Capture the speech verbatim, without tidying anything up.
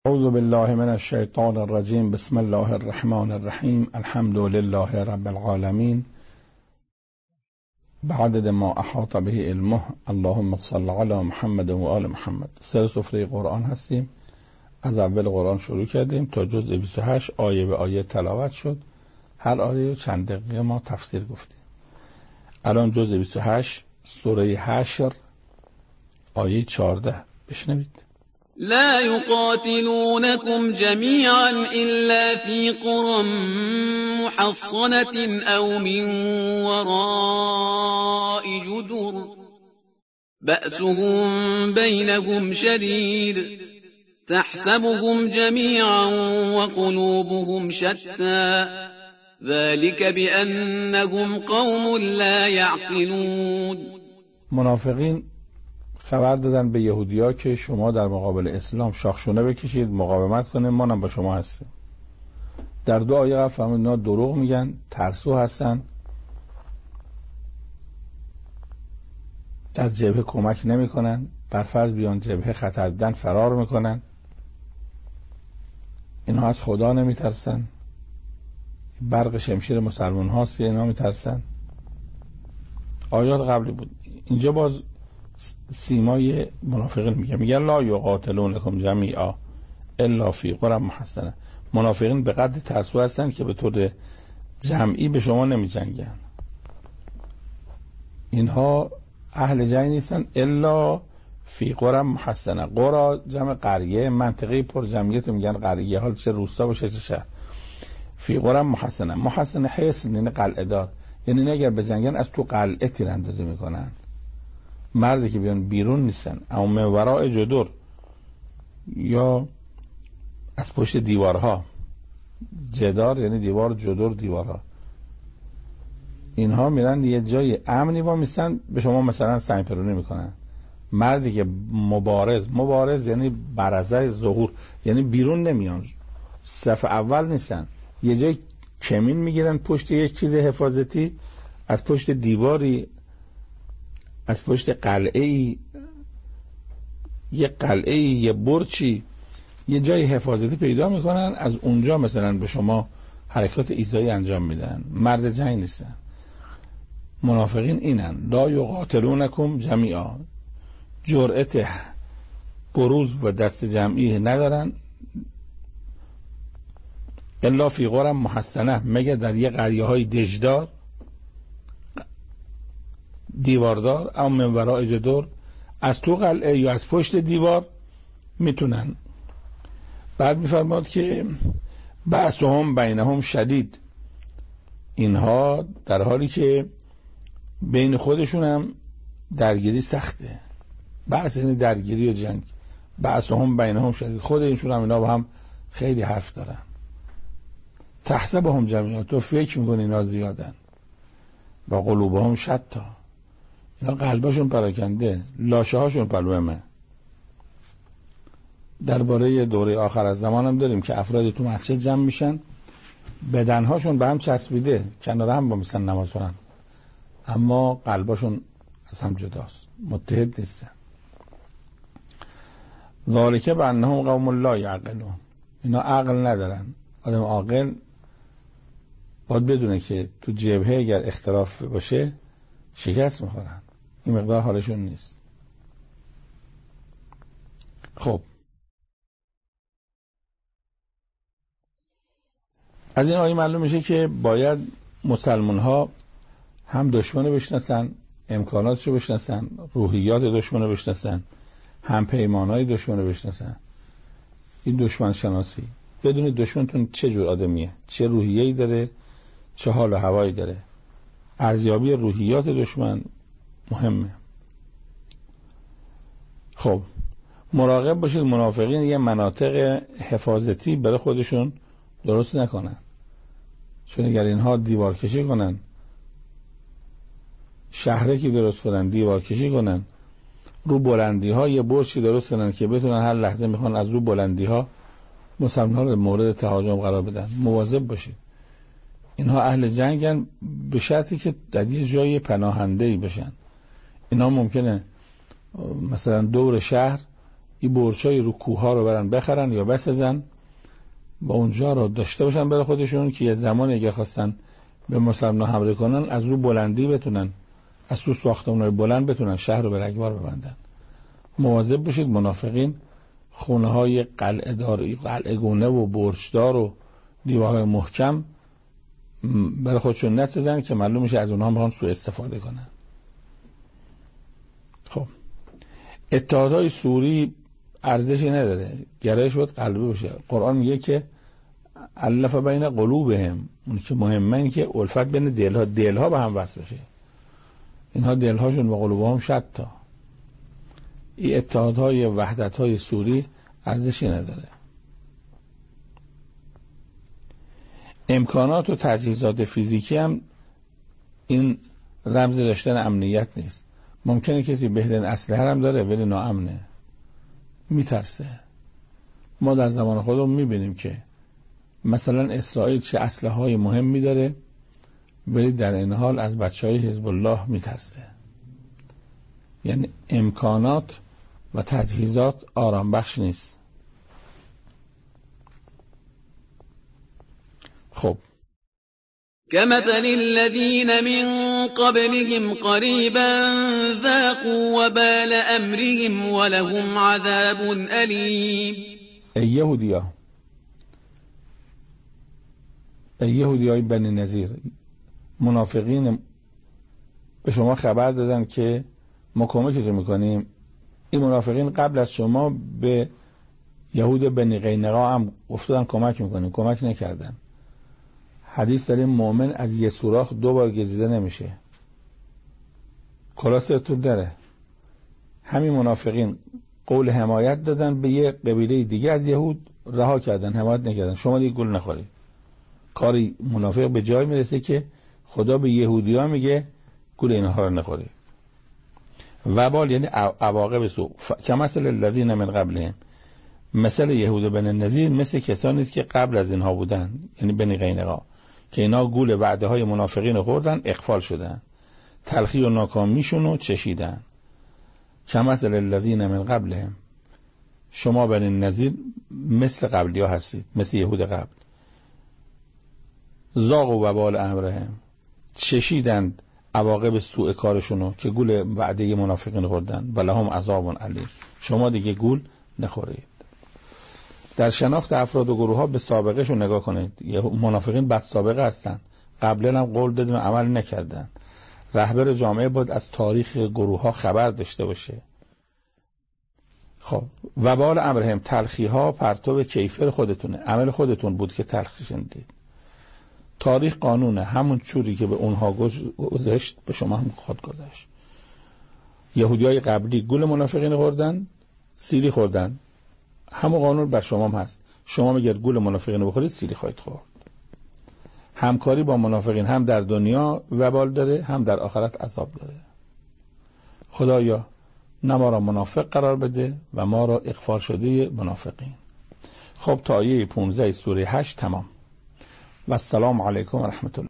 اعوذ بالله من الشیطان الرجیم. بسم الله الرحمن الرحیم. الحمد لله رب العالمین. بعدد ما احاط به علمه. اللهم صل علی محمد و آل محمد. سر سفره قرآن هستیم. از اول قرآن شروع کردیم تا جزء بیست و هشت آیه به آیه تلاوت شد. هر آیه چند دقیقه ما تفسیر گفتیم. الان جزء بیست و هشت سوره حشر آیه چهارده بشنوید. لا يقاتلونكم جميعا إلا في قرى محصنة أو من وراء جدر بأسهم بينهم شديد تحسبهم جميعا وقلوبهم شتى ذلك بأنهم قوم لا يعقلون. منافقین خبر دادن به یهودیا که شما در مقابل اسلام شاخشونه بکشید، مقاومت کنید، ما هم با شما هستیم. در دو آیه قبل فرمود اینا دروغ میگن، ترسو هستن، در جبهه کمک نمیکنن، بر فرض بیان جبهه خطر دیدن فرار میکنن، اینا از خدا نمیترسن، برق شمشیر مسلمان هاست که اینا میترسن. آیات قبلی بود. اینجا باز سیمای منافقین میگه میگه لا یقاتلونکم جمیعا الا فی قرى محصنه. منافقین به قدر ترسو هستن که به طور جمعی به شما نمی جنگن. اینها اهل جنگ نیستن الا فی قرى محصنه. قرى جمع قریه، منطقه پر جمعیت میگن قریه، حال چه روستا باشه چه شهر. فی قرى محصنه. محصنه حصن یعنی قلعه دار، یعنی اگر به جنگن از تو قلعه تیراندازی میکنن. مردی که بیان بیرون نیستن، اما من وراء جدر یا از پشت دیوارها. جدار یعنی دیوار، جدر دیوارها. اینها میرن یه جای امنی و میستن به شما مثلا سنگپرونی میکنن. مردی که مبارز، مبارز یعنی برزه ظهور، یعنی بیرون نمیان، صف اول نیستن، یه جای کمین میگیرن پشت یک چیز حفاظتی، از پشت دیواری، از پشت قلعه‌ای، یه قلعه‌ای، یه برچی، یه جای حفاظتی پیدا میکنن، از اونجا مثلا به شما حرکات ایذایی انجام میدن. مرد جنگ نیستن. منافقین اینن. لا یقاتلونکم جمیعا. جرأت بروز و دست جمعی ندارن. الا فی قرى محصنه، مگه در یه قریه های دژدار دیواردار، اما من وراء جدر، از تو قلعه یا از پشت دیوار میتونن. بعد میفرماد که بأسهم بینهم شدید. اینها در حالی که بین خودشون هم درگیری سخته. بحث یعنی درگیری و جنگ. بأسهم بینهم شدید، خود اینشون هم اینا با هم خیلی حرف دارن. تحسبهم جمیعا، تو فکر میکنی اینا زیادن. با قلوبهم شتی، اینا قلبشون پراکنده، لاشه هاشون پلومه. درباره دوره آخر از زمان هم داریم که افراد تو مسجد جمع میشن، بدنهاشون به هم چسبیده، کنار هم با میسن نماز کنن، اما قلبشون از هم جداست، متحد نیستن. ذالک بانهم قوم لا یعقلون. اینا عقل ندارن. آدم عاقل باید بدونه که تو جبهه اگر اختلاف باشه شکست میخورن. این مقدار حالشون نیست. خب از این آیه معلوم میشه که باید مسلمان ها هم دشمن رو بشناسن، امکاناتش رو بشناسن، روحیات دشمن رو بشناسن، هم پیمانهای دشمن رو بشناسن. این دشمن شناسی، بدون دشمنتون چه جور آدمیه، چه روحیه‌ای داره، چه حال و هوایی داره. ارزیابی روحیات دشمن مهمه. خب مراقب باشید منافقین یه مناطق حفاظتی برای خودشون درست نکنن، چون اگر اینها دیوار کشی کنن، شهرکی درست کنن، دیوار کشی کنن، رو بلندی ها یه برجی درست کنن که بتونن هر لحظه میخوان از رو بلندی ها مسلمان ها رو مورد تهاجم قرار بدن. مواظب باشید. اینها اهل جنگن به شرطی که در یه جای پناهنده‌ای بشن. اینا ممکنه مثلا دور شهر این برج‌های رو کوه‌ها رو برن بخرن یا بسازن و اونجا رو داشته باشن برای خودشون که یه زمانی اگه خواستن به مسلمان‌ها حمله کنن از رو بلندی بتونن، از رو ساختمان‌های بلند بتونن شهر رو به رگبار ببندن. مواظب باشید منافقین خونه‌های قلعه دار، قلعه گونه و برجدار و دیوارهای محکم برای خودشون نسازن که معلوم میشه از اونها میخوان سوء استفاده کنن. خب اتحادهای سوری ارزشی نداره، گرایش باید قلبی باشه. قرآن میگه که الف بین قلوبهم، اون که مهمه این که الفت بین دلها دلها به هم وصل بشه. اینها دلهاشون و قلوبهم شتا. این اتحادهای وحدتهای سوری ارزشی نداره. امکانات و تجهیزات فیزیکی هم این رمز داشتن امنیت نیست. ممکنه کسی بهترین اسلحه هم داره ولی ناامنه، میترسه. ما در زمان خودمون میبینیم که مثلا اسرائیل چه اسلحه های مهمی داره ولی در این حال از بچه های حزب الله میترسه. یعنی امکانات و تجهیزات آرام بخش نیست. خب كمثل الذين من قبلهم قريبا ذاقوا وبال أمرهم ولهم عذاب أليم. ای یهودیا، ای یهودیای بنی نظیر، منافقین به شما خبر دادن که ما کمکتون میکنیم. این منافقین قبل از شما به یهود بنی قینقاع هم افتادن کمک میکنیم، کمک نکردن. حدیث داریم مؤمن از یه سوراخ دو بار گزیده نمیشه. کلاستون داره. همین منافقین قول حمایت دادن به یه قبیله دیگه از یهود، رها کردن، حمایت نکردن. شما دیگه گول نخورید. کاری منافق به جای میرسه که خدا به یهودی ها میگه گول اینها رو نخورید. وبال یعنی عواقب سوء. کمثل الذین من قبلهم، مثل یهود بنی نظیر مثل کسانی است که قبل از اینها بودن، یعنی بنی قینقاع، که اینا گول وعده های منافقین خوردن، اغفال شدن، تلخی و ناکامیشون رو چشیدن. کمثل الذین من قبلهم، شما بنی نظیر مثل قبلی ها هستید، مثل یهود قبل. ذاق و وبال امرهم، چشیدند عواقب سوء کارشونو که گول وعده منافقین خوردن. ولهم عذاب علیم، شما دیگه گول نخورید. در شناخت افراد و گروه ها به سابقه شون نگاه کنید. منافقین بد سابقه هستن، قبلا هم قول دادن و عمل نکردن. رهبر جامعه باید از تاریخ گروه ها خبر داشته باشه. خب وبال امرهم، تلخی ها پرتو کیفر خودتونه، عمل خودتون بود که تلخی شدید. تاریخ قانونه، همون چوری که به اونها گذشت به شما هم خود گذشت. یهودیای قبلی گول منافقین خوردن، سیری خوردن، همون قانون بر شما هم هست. شما میگید گول منافقین بخورید، سیری خواهید خورد. همکاری با منافقین هم در دنیا وبال داره، هم در آخرت عذاب داره. خدایا نه ما را منافق قرار بده و ما را اغفال شده منافقین. خب تا آیه پانزده سوره هشت تمام. و السلام علیکم و رحمت الله.